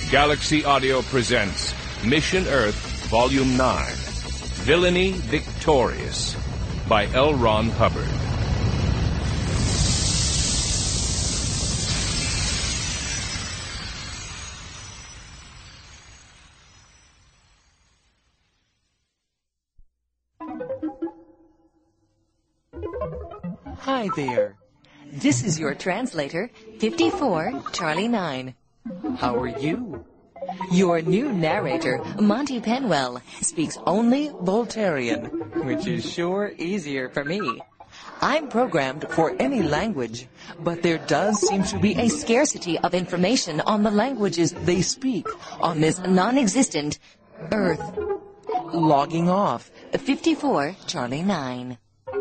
Galaxy Audio presents Mission Earth, Volume 9, Villainy Victorious, by L. Ron Hubbard. Hi there. This is your translator, 54 Charlie 9. How are you? Your new narrator, Monty Penwell, speaks only Voltarian, which is sure easier for me. I'm programmed for any language, but there does seem to be a scarcity of information on the languages they speak on this non-existent Earth. Logging off, 54 Charlie 9.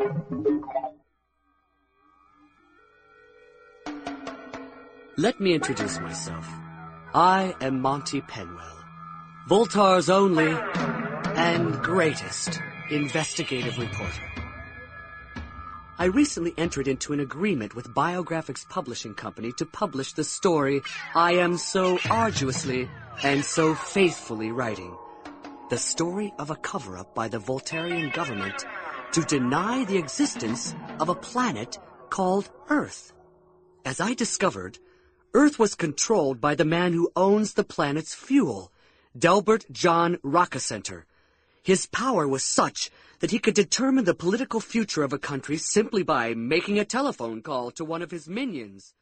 Let me introduce myself. I am Monty Penwell, Voltar's only and greatest investigative reporter. I recently entered into an agreement with Biographics Publishing Company to publish the story I am so arduously and so faithfully writing. The story of a cover-up by the Voltarian government to deny the existence of a planet called Earth. As I discovered, Earth was controlled by the man who owns the planet's fuel, Delbert John Rockacenter. His power was such that he could determine the political future of a country simply by making a telephone call to one of his minions.